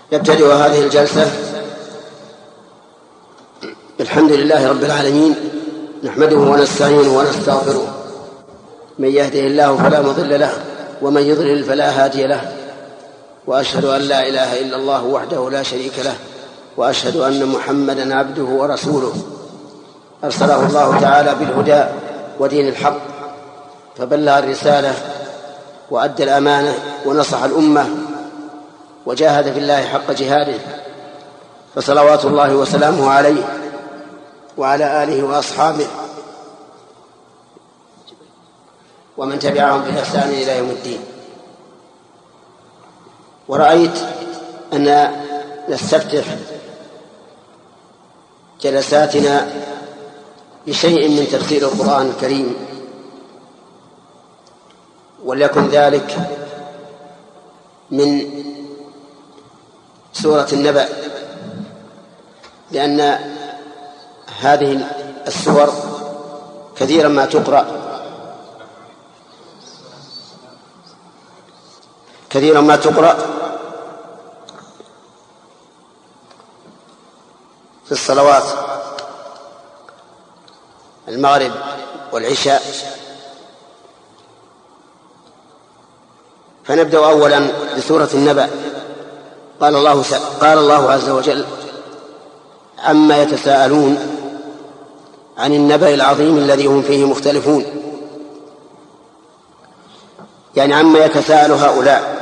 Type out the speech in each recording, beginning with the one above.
يبتدئ هذه الجلسة. الحمد لله رب العالمين، نحمده ونستعينه ونستغفره، من يهده الله فلا مضل له ومن يضلل فلا هادي له، وأشهد أن لا إله إلا الله وحده لا شريك له، وأشهد أن محمدا عبده ورسوله، أرسله الله تعالى بالهدى ودين الحق، فبلغ الرسالة وأدى الأمانة ونصح الأمة وجاهد في الله حق جهاده، فصلوات الله وسلامه عليه وعلى آله وأصحابه ومن تبعهم بإحسان إلى يوم الدين. ورأيت أن نستفتح جلساتنا بشيء من تفسير القرآن الكريم، وليكن ذلك من سورة النبأ، لأن هذه السور كثيرا ما تقرأ في الصلوات المغرب والعشاء. فنبدأ أولا بسورة النبأ. قال الله عز وجل: عما يتساءلون عن النبأ العظيم الذي هم فيه مختلفون، يعني عما يتساءل هؤلاء.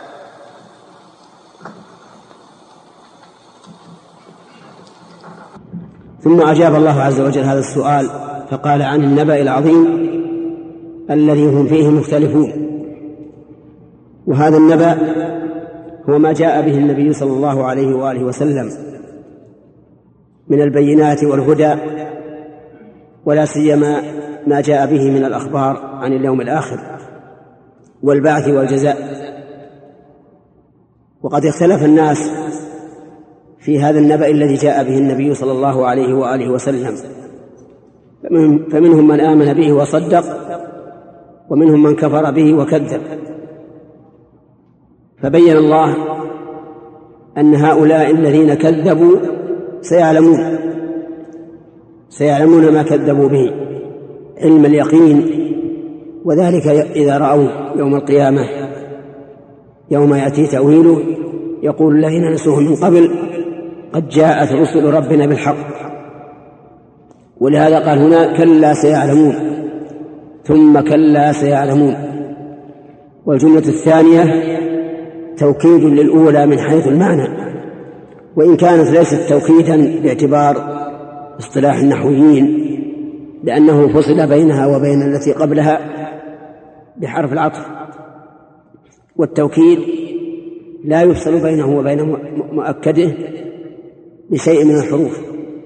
ثم أجاب الله عز وجل هذا السؤال فقال: عن النبأ العظيم الذي هم فيه مختلفون. وهذا النبأ هو ما جاء به النبي صلى الله عليه وآله وسلم من البينات والهدى، ولا سيما ما جاء به من الأخبار عن اليوم الآخر والبعث والجزاء. وقد اختلف الناس في هذا النبأ الذي جاء به النبي صلى الله عليه وآله وسلم، فمنهم من آمن به وصدق، ومنهم من كفر به وكذب. فبين الله أن هؤلاء الذين كذبوا سيعلمون ما كذبوا به علم اليقين، وذلك إذا رأوا يوم القيامة يوم يأتي تأويله يقول الذين نسوه من قبل قد جاءت رسل ربنا بالحق. ولهذا قال هنا: كلا سيعلمون، ثم كلا سيعلمون. والجملة الثانية توكيد للأولى من حيث المعنى، وإن كانت ليست توكيدا باعتبار اصطلاح النحويين، لأنه فصل بينها وبين التي قبلها بحرف العطف، والتوكيد لا يفصل بينه وبين مؤكده بشيء من الحروف.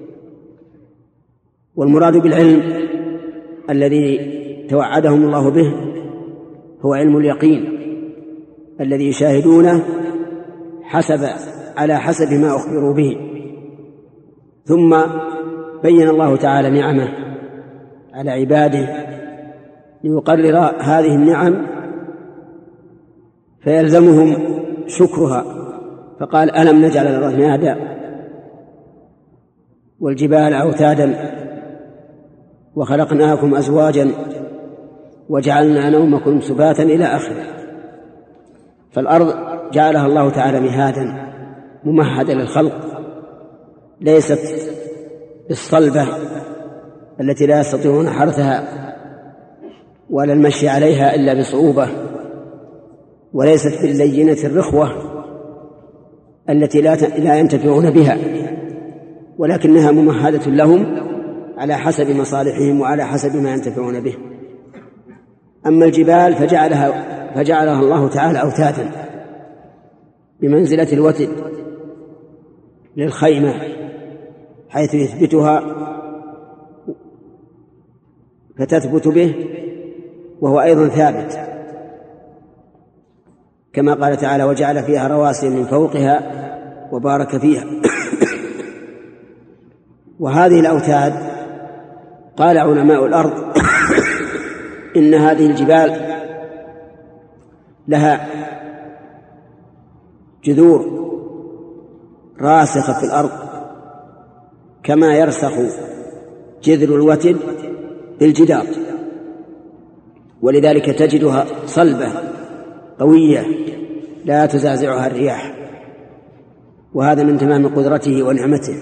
والمراد بالعلم الذي توعدهم الله به هو علم اليقين الذي يشاهدونه على حسب ما أخبروا به. ثم بين الله تعالى نعمه على عباده ليقرر هذه النعم فيلزمهم شكرها، فقال: ألم نجعل الأرض مهادا والجبال أوتادا وخلقناكم أزواجا وجعلنا نومكم سباتا إلى آخره. فالأرض جعلها الله تعالى مهادا ممهدا للخلق، ليست بالصلبة التي لا يستطيعون حرثها ولا المشي عليها إلا بصعوبة، وليست باللينة الرخوة التي لا ينتفعون بها، ولكنها ممهدة لهم على حسب مصالحهم وعلى حسب ما ينتفعون به. أما الجبال فجعلها الله تعالى أوتادا بمنزلة الوتد للخيمة، حيث يثبتها فتثبت به وهو أيضا ثابت، كما قال تعالى: وجعل فيها رواسي من فوقها وبارك فيها. وهذه الأوتاد قال علماء الأرض إن هذه الجبال لها جذور راسخة في الأرض كما يرسخ جذر الوتد بالجدار، ولذلك تجدها صلبة قوية لا تزعزعها الرياح، وهذا من تمام قدرته ونعمته.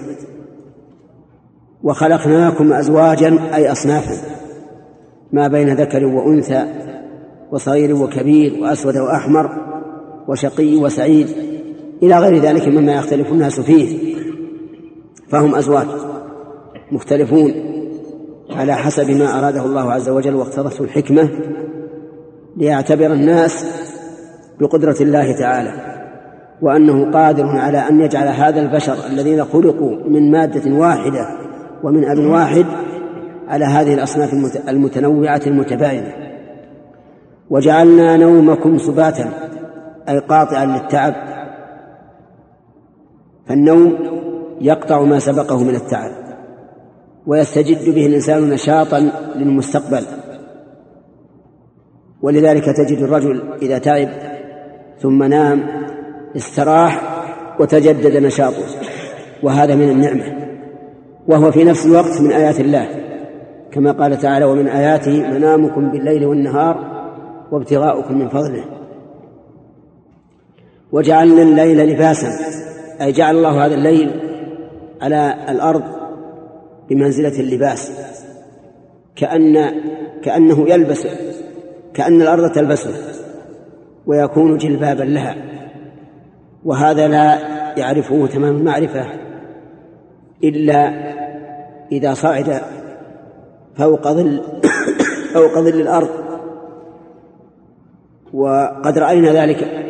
وخلقناكم أزواجا أي أصنافا ما بين ذكر وأنثى وصغير وكبير وأسود وأحمر وشقي وسعيد إلى غير ذلك مما يختلف الناس فيه، فهم أزواج مختلفون على حسب ما أراده الله عز وجل واقتضته الحكمة، ليعتبر الناس بقدرة الله تعالى، وأنه قادر على أن يجعل هذا البشر الذين خلقوا من مادة واحدة ومن أب واحد على هذه الأصناف المتنوعة المتباينة. وجعلنا نومكم سباتا أي قاطعا للتعب، فالنوم يقطع ما سبقه من التعب ويستجد به الإنسان نشاطا للمستقبل، ولذلك تجد الرجل إذا تعب ثم نام استراح وتجدد نشاطه، وهذا من النعمة، وهو في نفس الوقت من آيات الله، كما قال تعالى: ومن آياته منامكم بالليل والنهار وابتغاؤكم من فضله. وجعلنا الليل لباسا أي جعل الله هذا الليل على الأرض بمنزلة اللباس، كأنه يلبس، كأن الأرض تلبسه ويكون جلبابا لها، وهذا لا يعرفه تمام المعرفة إلا إذا صعد فوق ظل الأرض. وقد رأينا ذلك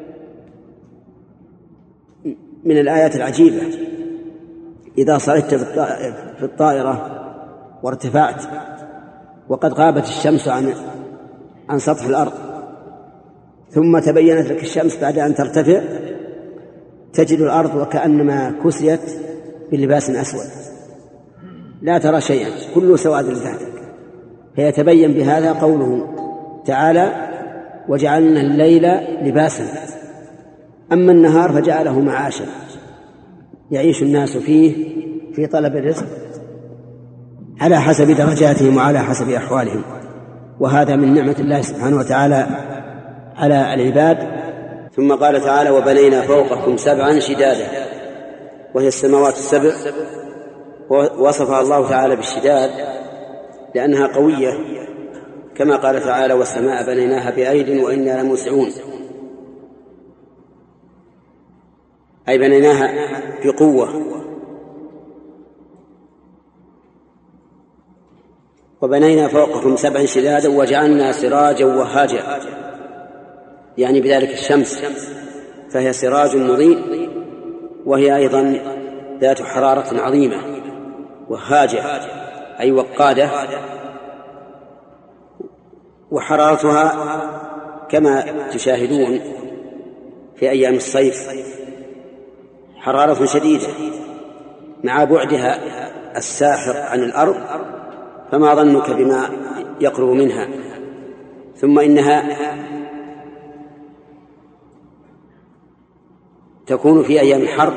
من الآيات العجيبة، إذا صعدت في الطائرة وارتفعت وقد غابت الشمس عن سطح الأرض، ثم تبينت لك الشمس بعد أن ترتفع، تجد الأرض وكأنما كسيت بلباس أسود، لا ترى شيئا، كله سواد تحتك. فيتبين بهذا قوله تعالى: وجعلنا الليل لباسا، أما النهار فجعله معاشا يعيش الناس فيه في طلب الرزق على حسب درجاتهم وعلى حسب أحوالهم، وهذا من نعمة الله سبحانه وتعالى على العباد. ثم قال تعالى: وبنينا فوقكم سبعا شدادا، وهي السماوات السبع، ووصفها الله تعالى بالشداد لأنها قوية، كما قال تعالى: والسماء بنيناها بأيد وإنا لموسعون، أي بنيناها بقوة. وبنينا فوقكم سبعا شدادا وجعلنا سراجا وهاجا، يعني بذلك الشمس، فهي سراج مضيء، وهي أيضا ذات حرارة عظيمة، وهاجة أي وقادة، وحرارتها كما تشاهدون في أيام الصيف حرارة شديدة مع بعدها الساحق عن الأرض، فما ظنك بما يقرب منها. ثم إنها تكون في أيام الحر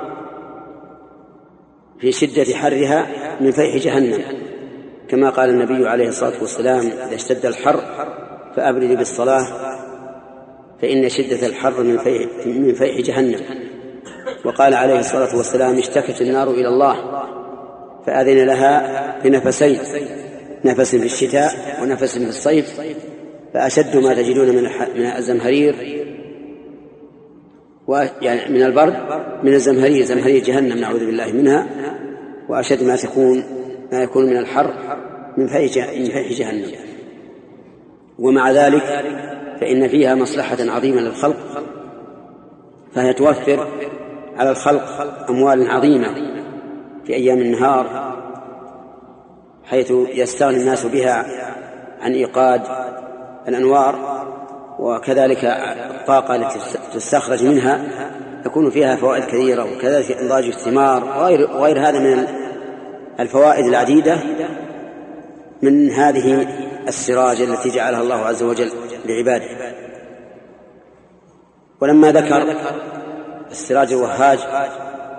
في شدة حرها من فيح جهنم، كما قال النبي عليه الصلاة والسلام: إذا اشتد الحر فأبرد بالصلاة فإن شدة الحر من فيح جهنم. وقال عليه الصلاة والسلام: اشتكت النار إلى الله فأذن لها بنفسين، نفس في الشتاء ونفس في الصيف، فأشد ما تجدون من الزمهرير، يعني من البرد من الزمهرير، زمهرير جهنم نعوذ بالله منها، وأشد ما يكون من الحر من فيح جهنم. ومع ذلك فإن فيها مصلحة عظيمة للخلق، فهي توفر على الخلق أموال عظيمة في أيام النهار، حيث يستغني الناس بها عن إيقاد الأنوار، وكذلك الطاقة التي تستخرج منها يكون فيها فوائد كثيرة، وكذلك إنضاج الثمار وغير هذا من الفوائد العديدة من هذه السراج التي جعلها الله عز وجل لعباده. ولما ذكر السراج الوهاج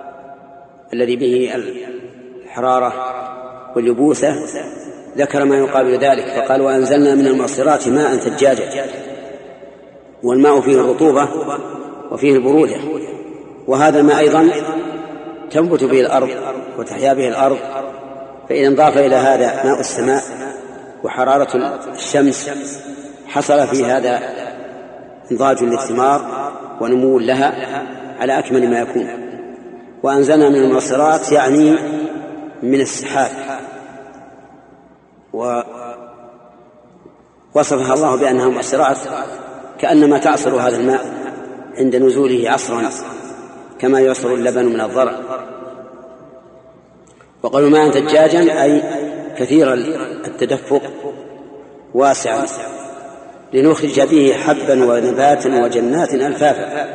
الذي به الحرارة واليبوسة ذكر ما يقابل ذلك فقال وأنزلنا من المعصرات ماء ثجاجا، والماء فيه الرطوبة وفيه البرودة، وهذا الماء أيضا تنبت به الأرض وتحيا به الأرض، فإذا انضاف إلى هذا ماء السماء وحرارة الشمس حصل في هذا انضاج للثمار ونمو لها على أكمل ما يكون. وأنزلنا من المعصرات يعني من السحاب، ووصفها الله بأنها معصرات كأنما تعصر هذا الماء عند نزوله عصرا كما يعصر اللبن من الضرع. وقالوا ماء ثجاجا أي كثير التدفق واسعا لنخرج به حبا ونباتا وجنات ألفافا،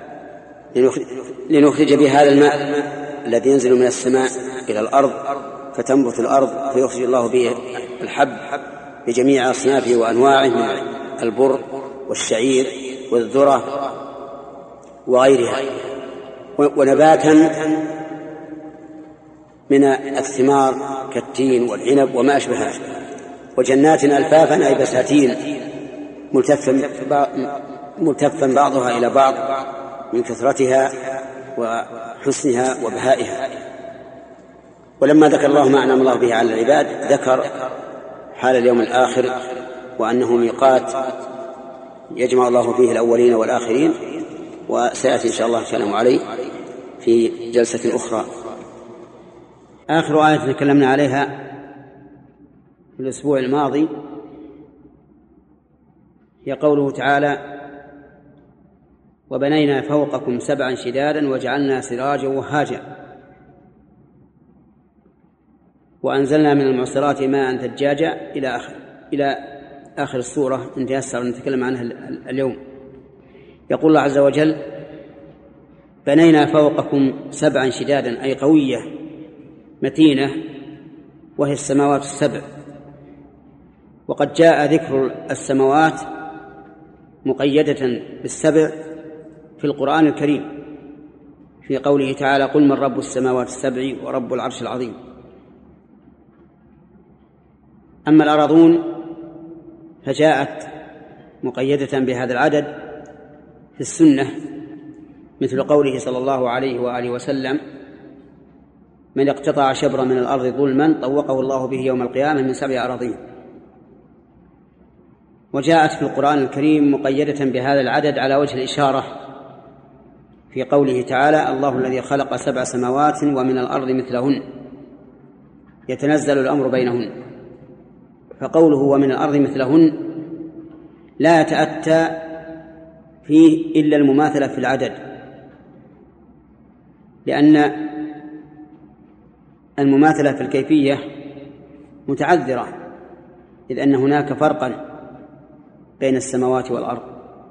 لنخرج به هذا الماء الذي ينزل من السماء إلى الأرض فتنبت الأرض فيخرج الله به الحب بجميع أصنافه وأنواعه من البر والشعير والذرة وغيرها، ونباتا من الثمار كالتين والعنب وما أشبهها، وجنات ألفافا أي بساتين ملتفا بعضها إلى بعض من كثرتها وحسنها وبهائها. ولما ذكر الله ما أنعم الله به على العباد ذكر حال اليوم الآخر وأنه ميقات يجمع الله فيه الأولين والآخرين، وسيأتي إن شاء الله الكلام عليه في جلسة أخرى. آخر آية تكلمنا عليها في الأسبوع الماضي هي قوله تعالى وبنينا فوقكم 7 شدادا وجعلنا سراجا وهاجا وأنزلنا من المعصرات ماء ثجاجا إلى آخر السورة نتيسر نتكلم عنها اليوم. يقول الله عز وجل بنينا فوقكم 7 شدادا أي قوية متينة وهي السماوات ال7. وقد جاء ذكر السماوات مقيدة بال7 في القرآن الكريم في قوله تعالى قل من رب السماوات ال7 ورب العرش العظيم. أما الأراضون فجاءت مقيدة بهذا العدد في السنة مثل قوله صلى الله عليه وآله وسلم من اقتطع شبرا من الأرض ظلما طوقه الله به يوم القيامة من 7 أراضين. وجاءت في القرآن الكريم مقيدة بهذا العدد على وجه الإشارة في قوله تعالى الله الذي خلق 7 سماوات ومن الأرض مثلهن يتنزل الأمر بينهن. فقوله ومن الأرض مثلهن لا يتأتى فيه إلا المماثلة في العدد، لأن المماثلة في الكيفية متعذرة، إذ أن هناك فرقا بين السماوات والأرض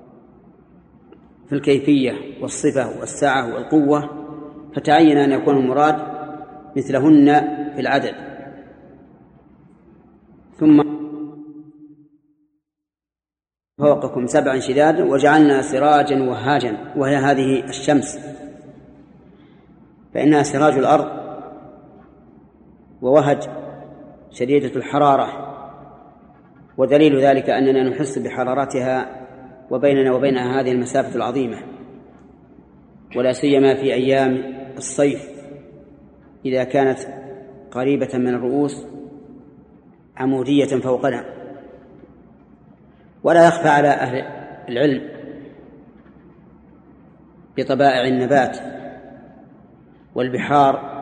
في الكيفية والصفة والسعة والقوة، فتعين أن يكون المراد مثلهن في العدد. ثم فوقكم 7 شدادا وجعلنا سراجا وهاجا، وهي هذه الشمس فإنها سراج الأرض ووهج شديدة الحرارة، ودليل ذلك أننا نحس بحرارتها وبيننا وبينها هذه المسافة العظيمة، ولا سيما في أيام الصيف إذا كانت قريبة من الرؤوس عمودية فوقنا. ولا يخفى على أهل العلم بطبائع النبات والبحار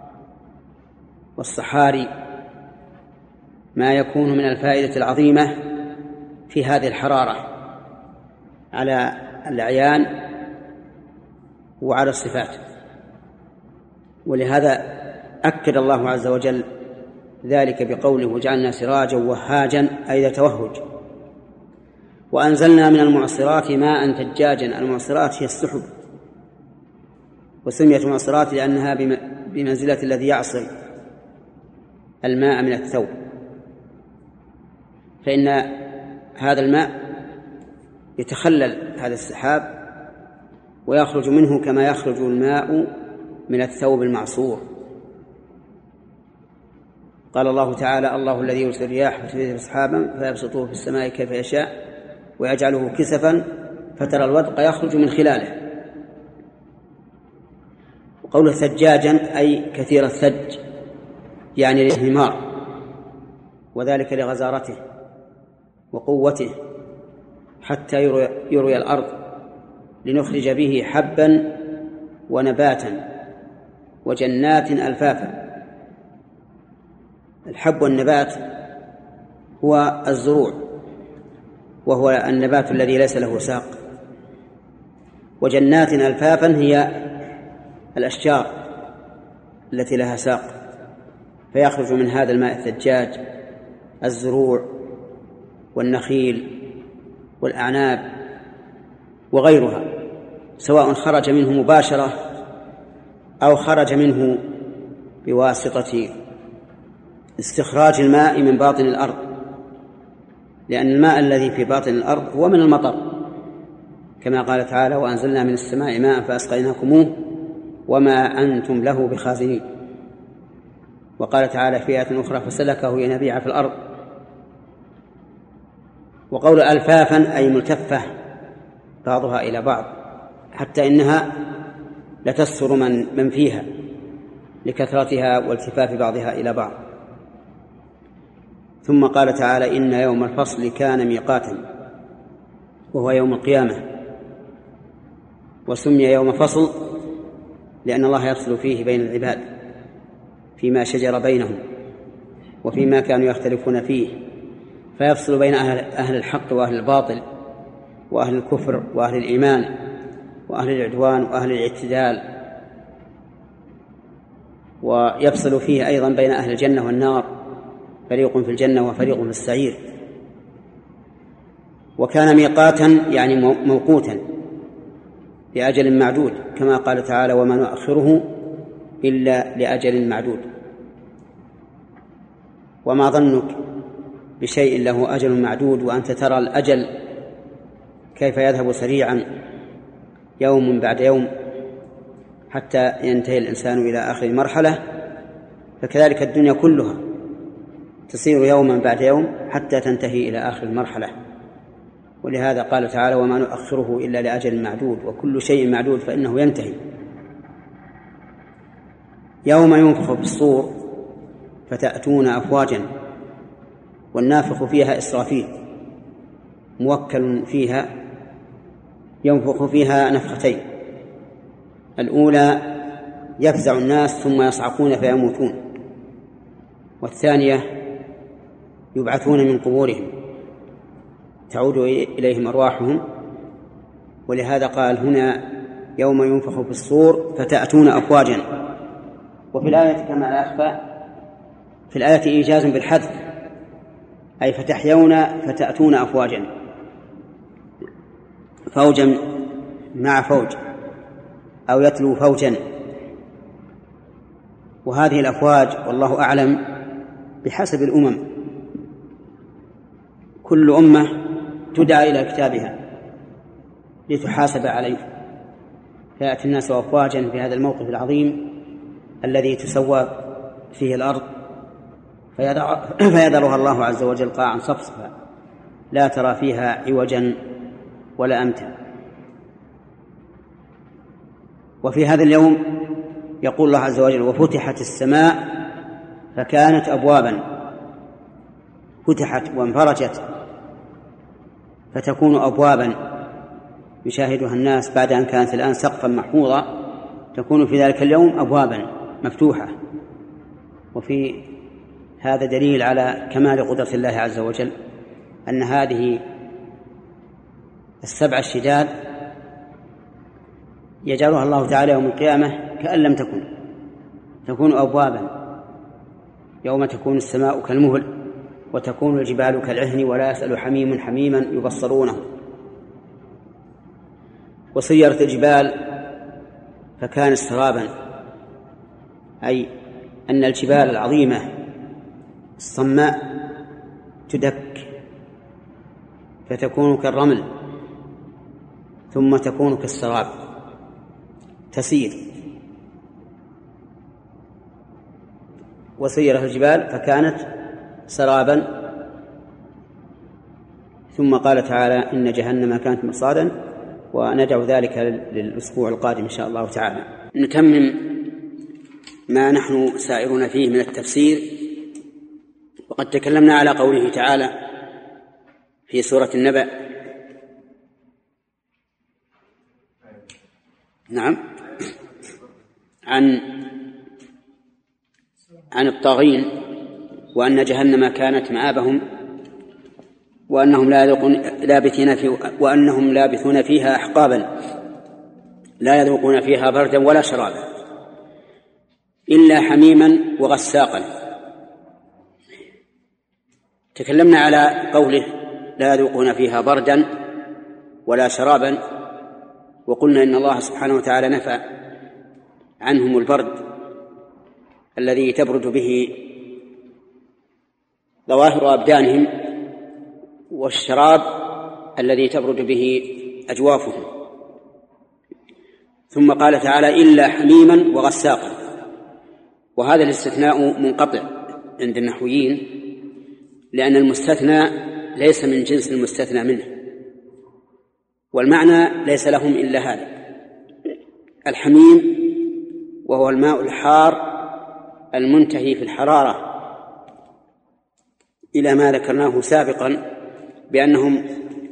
والصحاري ما يكون من الفائدة العظيمة في هذه الحرارة على الأعيان وعلى الصفات. ولهذا أكد الله عز وجل ذلك بقوله وجعلنا سراجا وهاجا أي توهج. وأنزلنا من المعصرات ماء ثجاجا. المعصرات هي السحب، وسميت معصرات لأنها بمنزلة الذي يعصر الماء من الثوب، فإن هذا الماء يتخلل هذا السحاب ويخرج منه كما يخرج الماء من الثوب المعصور. قال الله تعالى: الله الذي يرسل الرياح فتثير سحابا فيبسطه في السماء كيف يشاء ويجعله كسفا فترى الودق يخرج من خلاله. وقوله ثجاجا أي كثير الثج، يعني الانهمار، وذلك لغزارته وقوته حتى يروي الأرض لنخرج به حبا ونباتا وجنات ألفافا. الحب والنبات هو الزروع، وهو النبات الذي ليس له ساق، وجنات ألفافا هي الأشجار التي لها ساق، فيخرج من هذا الماء الثجاج الزروع والنخيل والأعناب وغيرها، سواء خرج منه مباشرة أو خرج منه بواسطة استخراج الماء من باطن الأرض، لأن الماء الذي في باطن الأرض هو من المطر، كما قال تعالى: وأنزلنا من السماء ماء فأسقيناكموه وما أنتم له بخازنين. وقال تعالى في آية أخرى: فسلكه ينابيع في الأرض. وقول ألفافا أي ملتفة بعضها إلى بعض، حتى إنها لتستر من فيها لكثرتها والتفاف بعضها إلى بعض. ثم قال تعالى: إن يوم الفصل كان ميقاتا، وهو يوم القيامة، وسمي يوم فصل لأن الله يفصل فيه بين العباد فيما شجر بينهم وفيما كانوا يختلفون فيه، فيفصل بين أهل الحق وأهل الباطل، وأهل الكفر وأهل الإيمان، وأهل العدوان وأهل الاعتدال، ويفصل فيه أيضا بين أهل الجنة والنار، فريق في الجنة وفريق في السعير. وكان ميقاتا يعني موقوتا لأجل معدود، كما قال تعالى: وما نؤخره إلا لأجل معدود. وما ظنك بشيء له أجل معدود وأنت ترى الأجل كيف يذهب سريعا يوم بعد يوم حتى ينتهي الإنسان إلى آخر مرحلة، فكذلك الدنيا كلها تصير يوما بعد يوم حتى تنتهي إلى آخر المرحلة. ولهذا قال تعالى: وما نؤخره إلا لأجل معدود، وكل شيء معدود فإنه ينتهي. يوم ينفخ في الصور فتأتون أفواجا، والنافخ فيها إسرافيل موكل فيها، ينفخ فيها نفختين: الأولى يفزع الناس ثم يصعقون فيموتون، والثانية يبعثون من قبورهم تعود إليهم أرواحهم. ولهذا قال هنا: يوم ينفخ في الصور فتأتون أفواجا. وفي الآية كما لا يخفى في الآية إيجاز بالحذف، أي فتحيون فتأتون أفواجا، فوجا مع فوج أو يتلو فوجا. وهذه الأفواج والله أعلم بحسب الأمم، كل أمة تدعى إلى كتابها لتحاسب عليه، فيأتي الناس أفواجا في هذا الموقف العظيم الذي تسوى فيه الأرض، فيذرها الله عز وجل قاعا صفصفا لا ترى فيها عوجا ولا أمتا. وفي هذا اليوم يقول الله عز وجل: وفتحت السماء فكانت أبوابا. فتحت وانفرجت فتكون أبوابا يشاهدها الناس بعد أن كانت الآن سقفا محفوظا، تكون في ذلك اليوم أبوابا مفتوحة. وفي هذا دليل على كمال قدرة الله عز وجل، أن هذه السبع الشداد يجعلها الله تعالى يوم القيامة كأن لم تكون أبوابا، يوم تكون السماء كالمهل وتكون الجبال كالعهن ولا يسأل حميم حميما يبصرونه. وصيرت الجبال فكانت سرابا، أي أن الجبال العظيمة الصماء تدك فتكون كالرمل، ثم تكون كالسراب تسير. وسيرت الجبال فكانت سرابا. ثم قال تعالى إن جهنم كانت مرصادا، وندع ذلك للأسبوع القادم إن شاء الله تعالى. نتمم ما نحن سائرون فيه من التفسير، وقد تكلمنا على قوله تعالى في سورة النبأ نعم عن الطاغين، وأن جهنم كانت مآبهم، وأنهم لابثون فيها أحقابا لا يذوقون فيها بردا ولا شرابا إلا حميما وغساقا. تكلمنا على قوله لا يذوقون فيها بردا ولا شرابا، وقلنا إن الله سبحانه وتعالى نفى عنهم البرد الذي تبرد به ظواهر أبدانهم، والشراب الذي تبرد به أجوافهم. ثم قال تعالى إلا حميما وغساقا، وهذا الاستثناء منقطع عند النحويين، لأن المستثنى ليس من جنس المستثنى منه، والمعنى ليس لهم إلا هذا. الحميم وهو الماء الحار المنتهي في الحرارة إلى ما ذكرناه سابقا بأنهم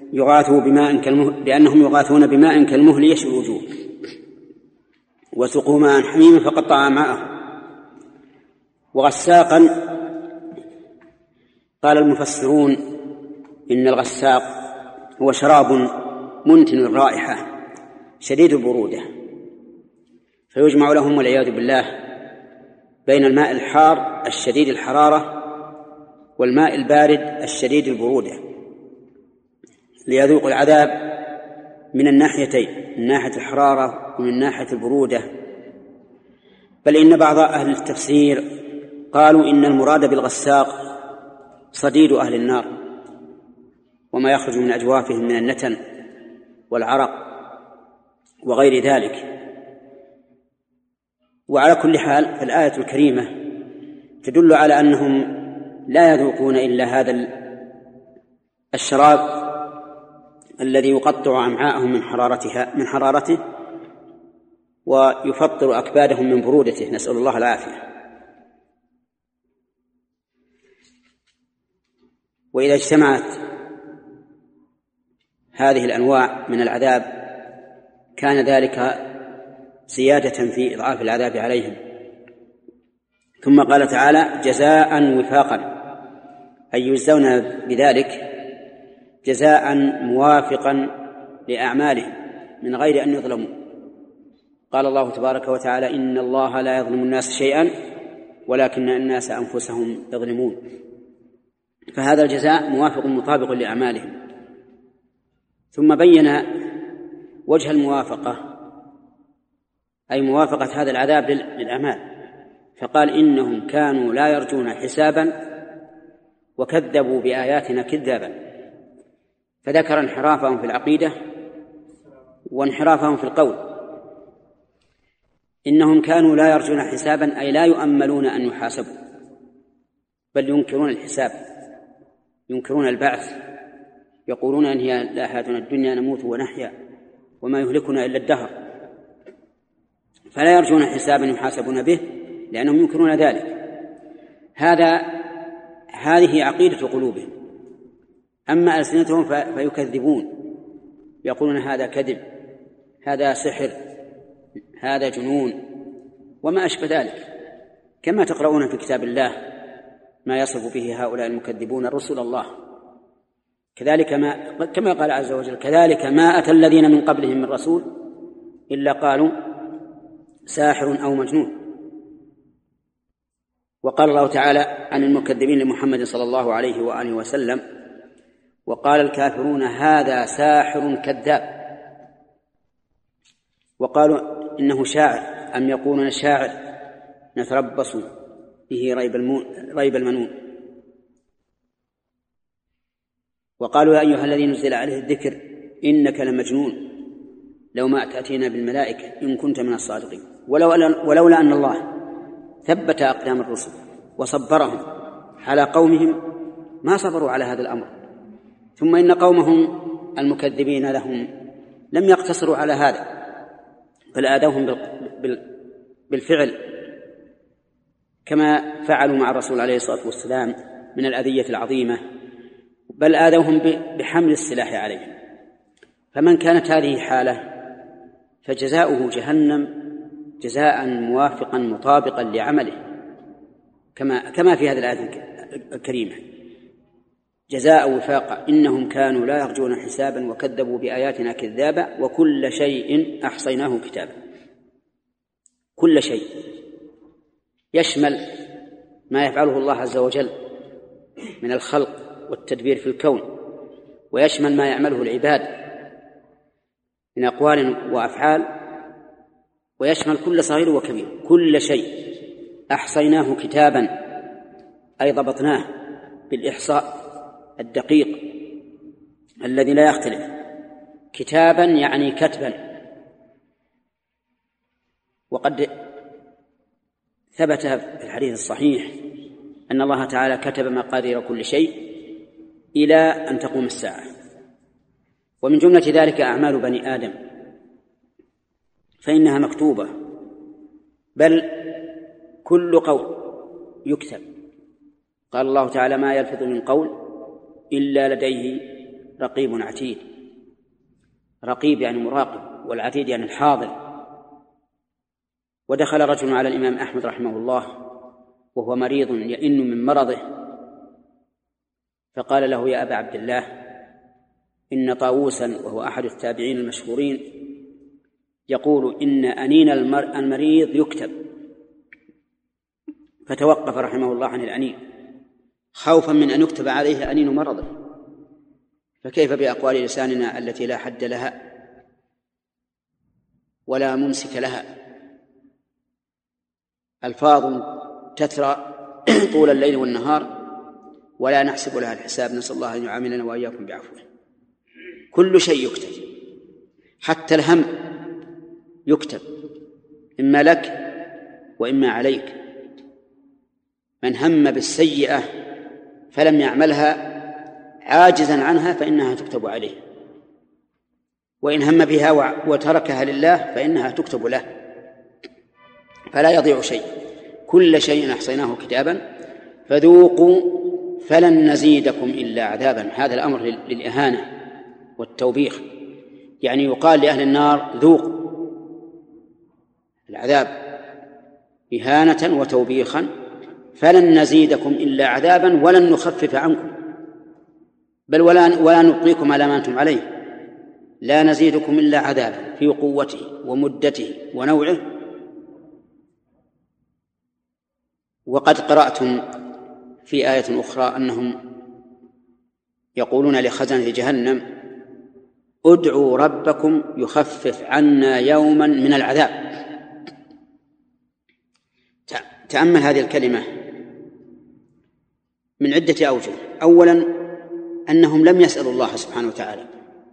يغاثون بماء كالمهل يشوي الوجوه، وسقوا ماء حميما فقطع أمعاءهم. وغساقا قال المفسرون إن الغساق هو شراب منتن الرائحة شديد البرودة، فيجمع لهم والعياذ بالله بين الماء الحار الشديد الحرارة والماء البارد الشديد البرودة، ليذوقوا العذاب من الناحيتين، من ناحية الحرارة ومن ناحية البرودة. بل إن بعض أهل التفسير قالوا إن المراد بالغساق صديد أهل النار وما يخرج من أجوافهم من النتن والعرق وغير ذلك. وعلى كل حال فالآية الكريمة تدل على أنهم لا يذوقون إلا هذا الشراب الذي يقطع أمعاءهم من حرارته ويفطر أكبادهم من برودته، نسأل الله العافية. وإذا اجتمعت هذه الأنواع من العذاب كان ذلك زيادة في إضعاف العذاب عليهم. ثم قال تعالى جزاء وفاقا، أي يجزون بذلك جزاء موافقا لأعمالهم من غير أن يظلموا. قال الله تبارك وتعالى إن الله لا يظلم الناس شيئا ولكن الناس أنفسهم يظلمون، فهذا الجزاء موافق مطابق لأعمالهم. ثم بين وجه الموافقة، أي موافقة هذا العذاب للأعمال، فقال إنهم كانوا لا يرجون حسابا وكذبوا بآياتنا كذابا، فذكر انحرافهم في العقيدة وانحرافهم في القول. إنهم كانوا لا يرجون حسابا أي لا يؤملون أن يحاسبوا، بل ينكرون الحساب، ينكرون البعث، يقولون إن هي لا حياتنا الدنيا نموت ونحيا وما يهلكنا إلا الدهر، فلا يرجون حسابا يحاسبون به لأنهم ينكرون ذلك. هذه عقيدة قلوبهم. أما ألسنتهم فيكذبون، يقولون هذا كذب، هذا سحر، هذا جنون وما أشبه ذلك، كما تقرؤون في كتاب الله ما يصف به هؤلاء المكذبون رسول الله. كذلك كما قال عز وجل كذلك ما أتى الذين من قبلهم من رسول إلا قالوا ساحر أو مجنون. وقال الله تعالى عن المكذبين لمحمد صلى الله عليه وآله وسلم وقال الكافرون هذا ساحر كذاب، وقالوا إنه شاعر أم يقولون شاعر نتربص به ريب المنون. وقالوا يا أيها الذي نزل عليه الذكر إنك لمجنون لو ما تأتينا بالملائكة إن كنت من الصادقين. ولولا أن الله ثبت أقدام الرسل وصبرهم على قومهم ما صبروا على هذا الأمر. ثم إن قومهم المكذبين لهم لم يقتصروا على هذا، بل آذوهم بالفعل كما فعلوا مع الرسول عليه الصلاة والسلام من الأذية العظيمة، بل آذوهم بحمل السلاح عليهم. فمن كانت هذه حالة فجزاؤه جهنم جزاء موافقا مطابقا لعمله، كما في هذه الآية الكريمة: جزاء وفاقا إنهم كانوا لا يرجون حسابا وكذبوا بآياتنا كذابا وكل شيء أحصيناه كتابا. كل شيء يشمل ما يفعله الله عز وجل من الخلق والتدبير في الكون، ويشمل ما يعمله العباد من أقوال وأفعال، ويشمل كل صغير وكبير. كل شيء أحصيناه كتابا أي ضبطناه بالإحصاء الدقيق الذي لا يختلف. كتابا يعني كتبا. وقد ثبت في الحديث الصحيح أن الله تعالى كتب مقادير كل شيء إلى أن تقوم الساعة. ومن جملة ذلك أعمال بني آدم فإنها مكتوبة، بل كل قول يكتب. قال الله تعالى: ما يلفظ من قول إلا لديه رقيب عتيد. رقيب يعني مراقب، والعتيد يعني الحاضر. ودخل رجل على الإمام أحمد رحمه الله وهو مريض يئن من مرضه، فقال له: يا أبا عبد الله، إن طاووسا وهو أحد التابعين المشهورين يقول إن أنين المريض يكتب. فتوقف رحمه الله عن الأنين خوفا من أن يكتب عليه أنين مرضه، فكيف بأقوال لساننا التي لا حد لها ولا ممسك لها، ألفاظ تترى طول الليل والنهار ولا نحسب لها الحساب، نسأل الله أن يعاملنا وإياكم بعفوه. كل شيء يكتب، حتى الهم يكتب، إما لك وإما عليك. من هم بالسيئة فلم يعملها عاجزا عنها فإنها تكتب عليه، وإن هم بها وتركها لله فإنها تكتب له، فلا يضيع شيء. كل شيء أحصيناه كتابا فذوقوا فلن نزيدكم إلا عذابا. هذا الأمر للإهانة والتوبيخ، يعني يقال لأهل النار: ذوقوا العذاب إهانة وتوبيخا، فلن نزيدكم إلا عذابا ولن نخفف عنكم، بل ولا نبقيكم على ما أنتم عليه. لا نزيدكم إلا عذابا في قوته ومدته ونوعه. وقد قرأتم في آية أخرى أنهم يقولون لخزنة جهنم: ادعوا ربكم يخفف عنا يوما من العذاب. تأمل هذه الكلمة من عدة أوجه. أولا، أنهم لم يسألوا الله سبحانه وتعالى،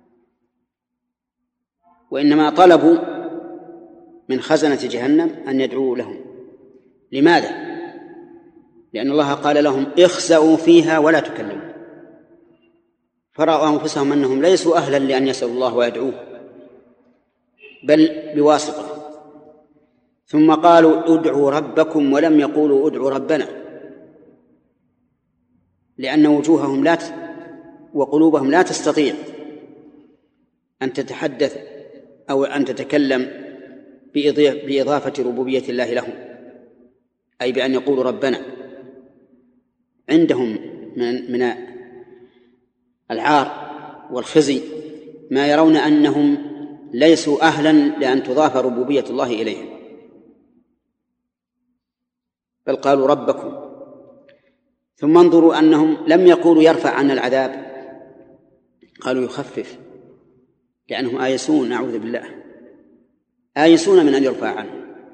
وإنما طلبوا من خزنة جهنم أن يدعوا لهم. لماذا؟ لأن الله قال لهم: اخسأوا فيها ولا تكلموا، فرأوا أنفسهم أنهم ليسوا أهلا لأن يسألوا الله ويدعوه، بل بواسطة. ثم قالوا: ادعوا ربكم، ولم يقولوا ادعوا ربنا، لأن وجوههم وقلوبهم لا تستطيع أن تتحدث أو أن تتكلم بإضافة ربوبية الله لهم، أي بأن يقولوا ربنا. عندهم من العار والخزي ما يرون أنهم ليسوا أهلا لأن تضاف ربوبية الله إليهم، بل قالوا ربكم. ثم انظروا أنهم لم يقولوا يرفع عنا العذاب، قالوا يخفف، لأنهم آيسون، نعوذ بالله، آيسون من أن يرفع عنه.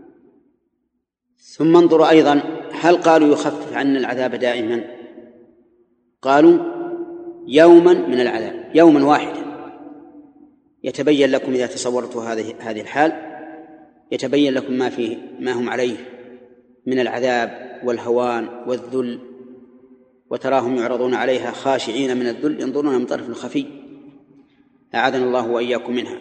ثم انظروا أيضا، هل قالوا يخفف عنا العذاب دائما؟ قالوا يوما من العذاب، يوما واحدا. يتبين لكم إذا تصورتوا هذه الحال، يتبين لكم ما هم عليه من العذاب والهوان والذل، وتراهم يعرضون عليها خاشعين من الذل ينظرون من طرف خفي، أعاذنا الله وإياكم منها.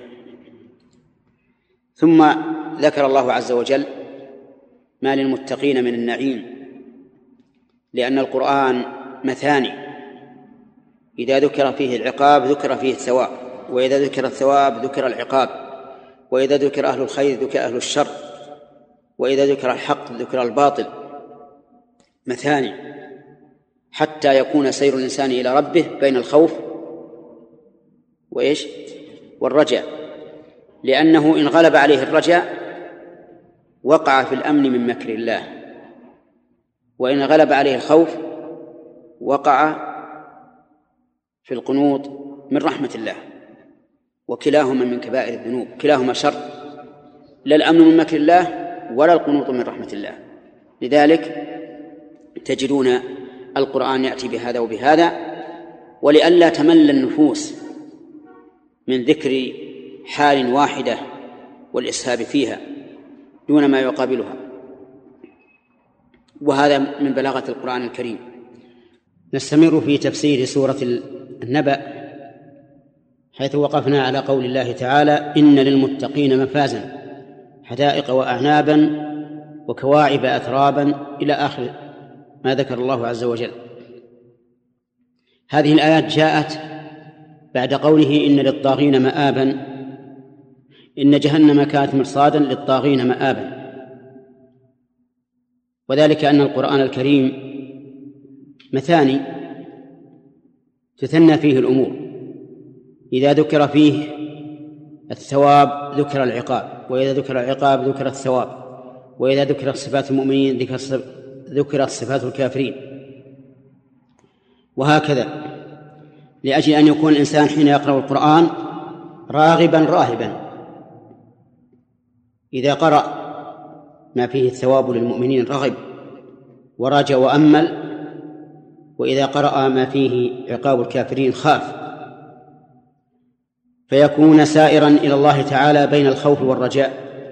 ثم ذكر الله عز وجل ما للمتقين من النعيم، لأن القرآن مثاني، إذا ذكر فيه العقاب ذكر فيه الثواب، وإذا ذكر الثواب ذكر العقاب، وإذا ذكر أهل الخير ذكر أهل الشر، وإذا ذكر الحق ذكر الباطل، مثاني، حتى يكون سير الإنسان إلى ربه بين الخوف والرجاء، لأنه إن غلب عليه الرجاء وقع في الأمن من مكر الله، وإن غلب عليه الخوف وقع في القنوط من رحمة الله، وكلاهما من كبائر الذنوب، كلاهما شر، لا الأمن من مكر الله ولا القنوط من رحمة الله. لذلك تجدون القرآن يأتي بهذا وبهذا، ولئلا تمل النفوس من ذكر حال واحدة والإسهاب فيها دون ما يقابلها، وهذا من بلاغة القرآن الكريم. نستمر في تفسير سورة النبأ، حيث وقفنا على قول الله تعالى: إن للمتقين مفازا حدائق وأعنابا وكواعب أترابا، إلى آخر ما ذكر الله عز وجل. هذه الآيات جاءت بعد قوله: إن للطاغين مآبا، إن جهنم كانت مرصادا للطاغين مآبا، وذلك أن القرآن الكريم مثاني تثنى فيه الأمور، إذا ذكر فيه الثواب ذكر العقاب، وإذا ذكر العقاب ذكر الثواب، وإذا ذكر صفات المؤمنين ذكر صفات الكافرين، وهكذا، لأجل أن يكون الإنسان حين يقرأ القرآن راغبا راهبا. إذا قرأ ما فيه الثواب للمؤمنين رغب ورجى وأمل، وإذا قرأ ما فيه عقاب الكافرين خاف، فيكون سائرا إلى الله تعالى بين الخوف والرجاء،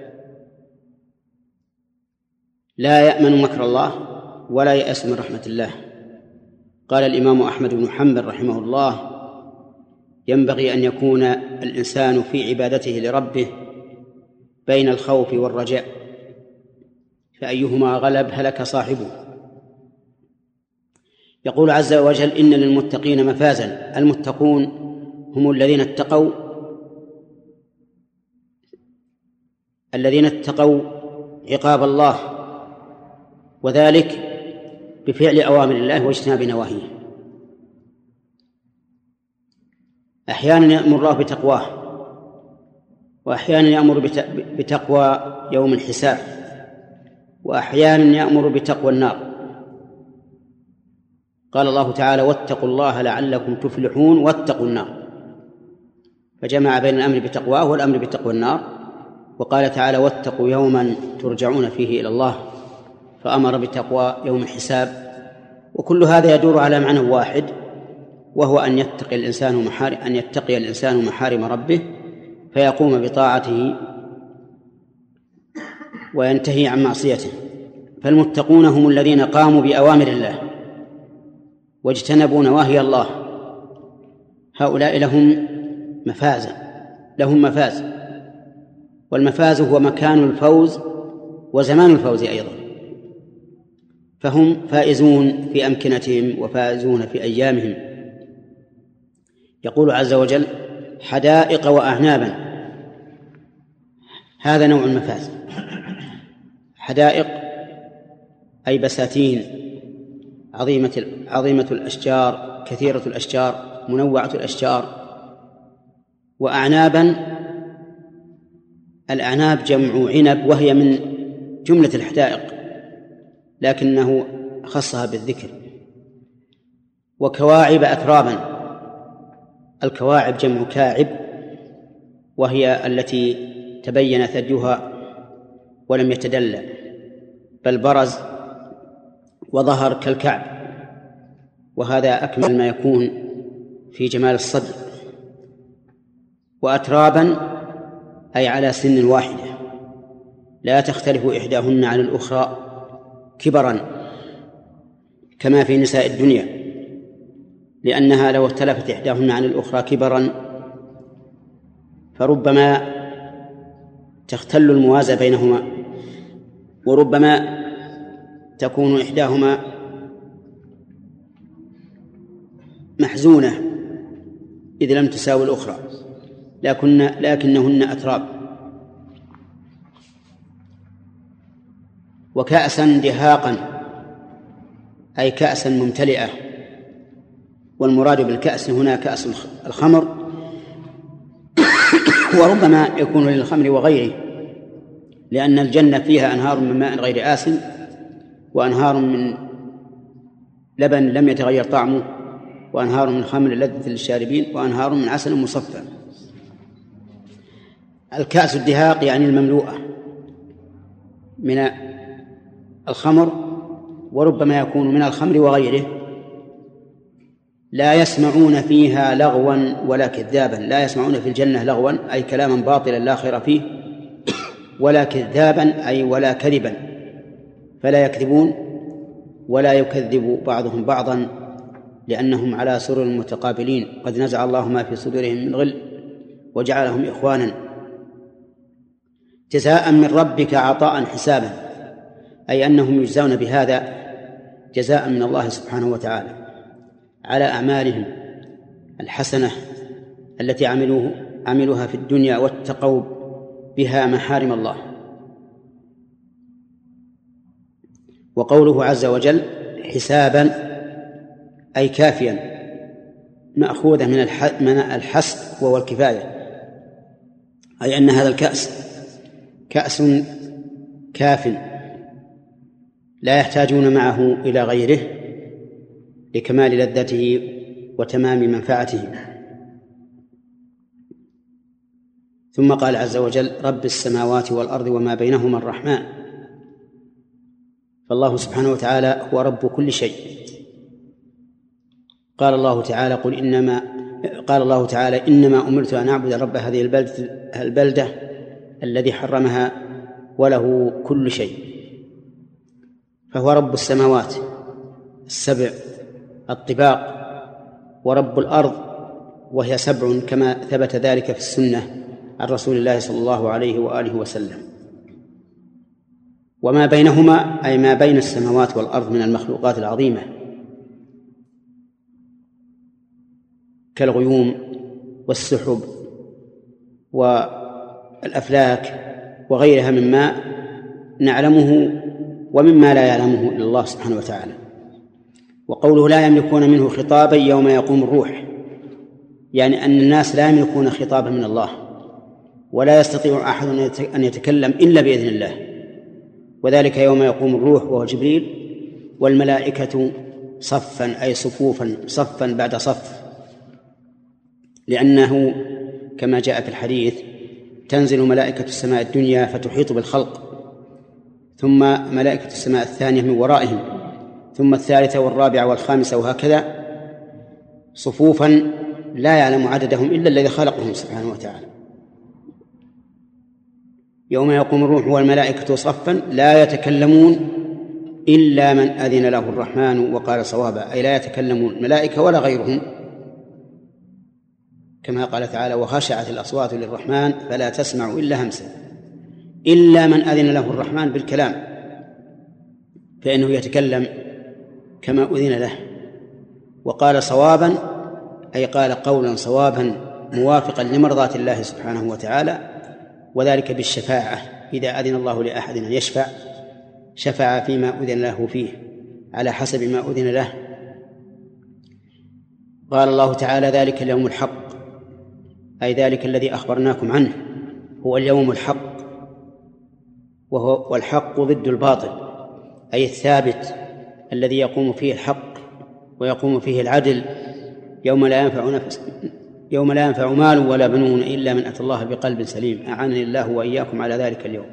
لا يأمن مكر الله ولا يأس من رحمة الله. قال الإمام أحمد بن حنبل رحمه الله: ينبغي أن يكون الإنسان في عبادته لربه بين الخوف والرجاء، فأيهما غلب هلك صاحبه. يقول عز وجل: إن للمتقين مفازا. المتقون هم الذين اتقوا عقاب الله، وذلك بفعل أوامر الله واجتناب نواهيه. أحيانا يأمر الله بتقواه، وأحيانا يأمر بتقوى يوم الحساب، وأحيانا يأمر بتقوى النار. قال الله تعالى: واتقوا الله لعلكم تفلحون واتقوا النار، فجمع بين الأمر بتقواه والأمر بتقوى النار. وقال تعالى: واتقوا يوما ترجعون فيه إلى الله، فأمر بتقوى يوم الحساب. وكل هذا يدور على معنى واحد، وهو أن يتقي الإنسان محارم ربه فيقوم بطاعته وينتهي عن معصيته. فالمتقون هم الذين قاموا بأوامر الله واجتنبوا نواهي الله، هؤلاء لهم مفاز، والمفاز هو مكان الفوز وزمان الفوز أيضا، فهم فائزون في أمكنتهم وفائزون في أيامهم. يقول عز وجل: حدائق وأعنابا، هذا نوع المفاز. حدائق أي بساتين عظيمة الأشجار، كثيرة الأشجار، منوعة الأشجار. وأعنابا، الأعناب جمع عنب، وهي من جملة الحدائق لكنه خصها بالذكر. وكواعب أترابا، الكواعب جمع كاعب، وهي التي تبين ثديها ولم يتدلى بل برز وظهر كالكعب، وهذا أكمل ما يكون في جمال الصدر. وأترابا أي على سن واحدة لا تختلف إحداهن عن الأخرى كبرا، كما في نساء الدنيا، لأنها لو اختلفت إحداهن عن الأخرى كبرا فربما تختل الموازة بينهما، وربما تكون إحداهما محزونة إذ لم تساوي الأخرى، لكنهن أتراب. وكأسا دهاقا أي كأسا ممتلئة، والمراد بالكأس هنا كأس الخمر، وربما يكون للخمر وغيره، لأن الجنة فيها أنهار من ماء غير آسن، وأنهار من لبن لم يتغير طعمه، وأنهار من خمر لذة للشاربين، وأنهار من عسل مصفى. الكأس الدهاق يعني المملوءة من الخمر، وربما يكون من الخمر وغيره. لا يسمعون فيها لغوا ولا كذابا، لا يسمعون في الجنة لغوا أي كلاما باطلا لا خير فيه، ولا كذابا أي ولا كذبا، فلا يكذبون ولا يكذب بعضهم بعضا، لأنهم على سرر متقابلين، قد نزع الله ما في صدورهم من غل وجعلهم إخوانا. جزاء من ربك عطاء حسابا، أي أنهم يجزون بهذا جزاء من الله سبحانه وتعالى على أعمالهم الحسنة التي عملوها في الدنيا واتقوا بها محارم الله. وقوله عز وجل حسابا أي كافيا، مأخوذة من الحسب وهو الكفاية، أي أن هذا الكأس كأس كاف لا يحتاجون معه إلى غيره لكمال لذته وتمام منفعته. ثم قال عز وجل رب السماوات والأرض وما بينهما الرحمن، فالله سبحانه وتعالى هو رب كل شيء. قال الله تعالى إنما أمرت أن أعبد رب هذه البلدة الذي حرمها وله كل شيء، فهو رب السماوات السبع الطباق، ورب الأرض وهي سبع كما ثبت ذلك في السنة عن رسول الله صلى الله عليه وآله وسلم. وما بينهما أي ما بين السماوات والأرض من المخلوقات العظيمة كالغيوم والسحب والأفلاك وغيرها مما نعلمه ومما لا يعلمه إلا الله سبحانه وتعالى. وقوله لا يملكون منه خطابا يوم يقوم الروح، يعني أن الناس لا يملكون خطابا من الله، ولا يستطيع أحد أن يتكلم إلا بإذن الله، وذلك يوم يقوم الروح وهو جبريل والملائكة صفا أي صفوفا صفا بعد صف، لأنه كما جاء في الحديث تنزل ملائكة السماء الدنيا فتحيط بالخلق، ثم ملائكة السماء الثانية من ورائهم، ثم الثالثة والرابعة والخامسة، وهكذا صفوفا لا يعلم عددهم إلا الذي خلقهم سبحانه وتعالى. يوم يقوم الروح والملائكة صفا لا يتكلمون إلا من أذن له الرحمن وقال صوابا، أي لا يتكلمون الملائكة ولا غيرهم، كما قال تعالى وخشعت الأصوات للرحمن فلا تسمع إلا همسا، إلا من أذن له الرحمن بالكلام فإنه يتكلم كما أذن له. وقال صوابا أي قال قولا صوابا موافقا لمرضاة الله سبحانه وتعالى، وذلك بالشفاعة، إذا أذن الله لأحد أن يشفع شفع فيما أذن له فيه على حسب ما أذن له. قال الله تعالى ذلك اليوم الحق، أي ذلك الذي أخبرناكم عنه هو اليوم الحق، والحق ضد الباطل، أي الثابت الذي يقوم فيه الحق ويقوم فيه العدل، يوم لا ينفع مال ولا بنون إلا من أتى الله بقلب سليم. أعانني الله وإياكم على ذلك اليوم.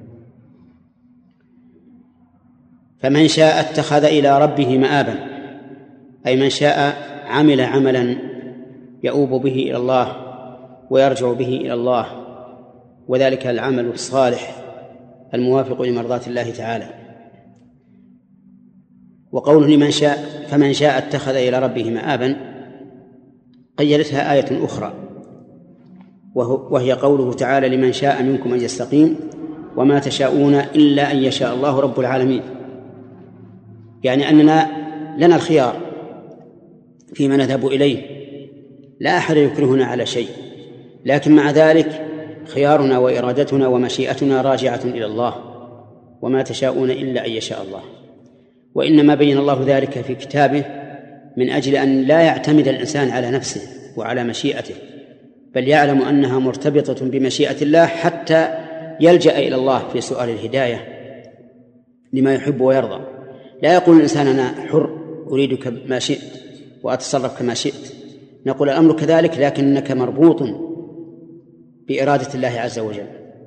فمن شاء اتخذ إلى ربه مآبا، أي من شاء عمل عملا يؤوب به إلى الله ويرجع به إلى الله، وذلك العمل الصالح الموافق لمرضاة الله تعالى. وقوله لمن شاء فمن شاء اتخذ إلى ربه مآبا قيدتها آية أخرى وهي قوله تعالى لمن شاء منكم أن يستقيم وما تشاءون إلا أن يشاء الله رب العالمين، يعني أننا لنا الخيار فيما نذهب إليه، لا أحد يكرهنا على شيء، لكن مع ذلك خيارنا وإرادتنا ومشيئتنا راجعة إلى الله، وما تشاءون إلا أن يشاء الله. وإنما بين الله ذلك في كتابه من أجل أن لا يعتمد الإنسان على نفسه وعلى مشيئته، بل يعلم أنها مرتبطة بمشيئة الله حتى يلجأ إلى الله في سؤال الهداية لما يحب ويرضى. لا يقول الإنسان أنا حر أريدك ما شئت وأتصرف كما شئت، نقول الأمر كذلك لكنك مربوط بإرادة الله عز وجل.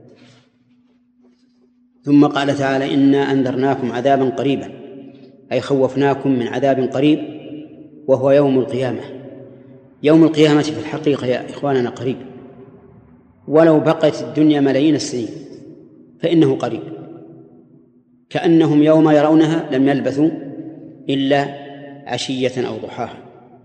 ثم قال تعالى إنا أنذرناكم عذابا قريبا، أي خوفناكم من عذاب قريب وهو يوم القيامة. يوم القيامة في الحقيقة يا إخواننا قريب، ولو بقت الدنيا ملايين السنين فإنه قريب، كأنهم يوم يرونها لم يلبثوا إلا عشية أو ضحاها.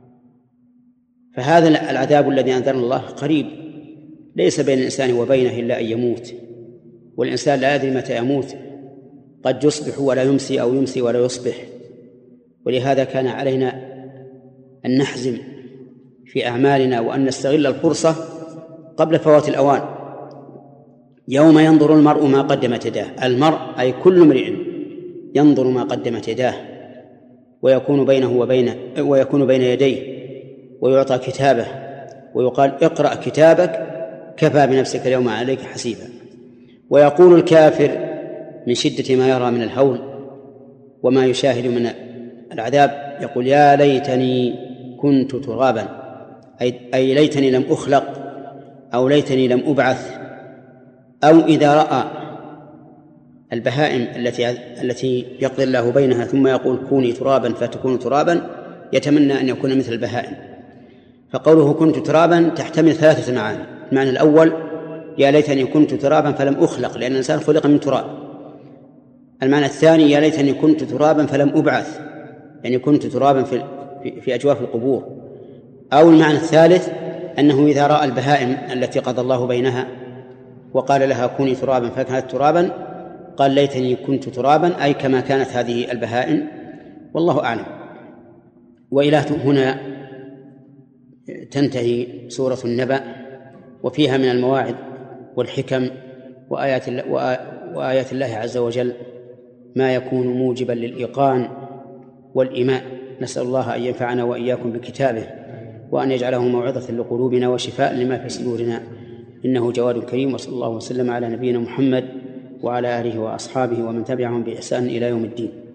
فهذا العذاب الذي أنذرنا الله قريب، ليس بين الإنسان وبينه إلا أن يموت، والإنسان لا يدري متى يموت، قد يصبح ولا يمسي أو يمسي ولا يصبح. ولهذا كان علينا أن نحزم في أعمالنا وأن نستغل الفرصة قبل فوات الأوان. يوم ينظر المرء ما قدمت يداه، المرء أي كل امرئ ينظر ما قدمت يداه، ويكون بين يديه ويعطى كتابه ويقال اقرأ كتابك كفى بنفسك اليوم عليك حسيبا. ويقول الكافر من شدة ما يرى من الهول وما يشاهد من العذاب يقول يا ليتني كنت ترابا، أي ليتني لم أخلق أو ليتني لم أبعث. أو إذا رأى البهائم التي يقضي الله بينها ثم يقول كوني ترابا فتكون ترابا، يتمنى أن يكون مثل البهائم. فقوله كنت ترابا تحتمل ثلاثة معاني. المعنى الأول يا ليتني كنت ترابا فلم أخلق، لأن الإنسان خلق من تراب. المعنى الثاني يا ليتني كنت ترابا فلم أبعث، يعني كنت ترابا في أجواف القبور. أو المعنى الثالث أنه إذا رأى البهائم التي قضى الله بينها وقال لها كوني ترابا فكانت ترابا قال ليتني كنت ترابا، أي كما كانت هذه البهائم، والله أعلم. وإلى هنا تنتهي سورة النبأ، وفيها من المواعظ والحكم وآيات الله عز وجل ما يكون موجبا للإيقان والإيمان. نسأل الله أن ينفعنا وإياكم بكتابه، وأن يجعله موعظة لقلوبنا وشفاء لما في صدورنا، إنه جواد كريم. وصلى الله وسلم على نبينا محمد وعلى آله وأصحابه ومن تبعهم بإحسان إلى يوم الدين.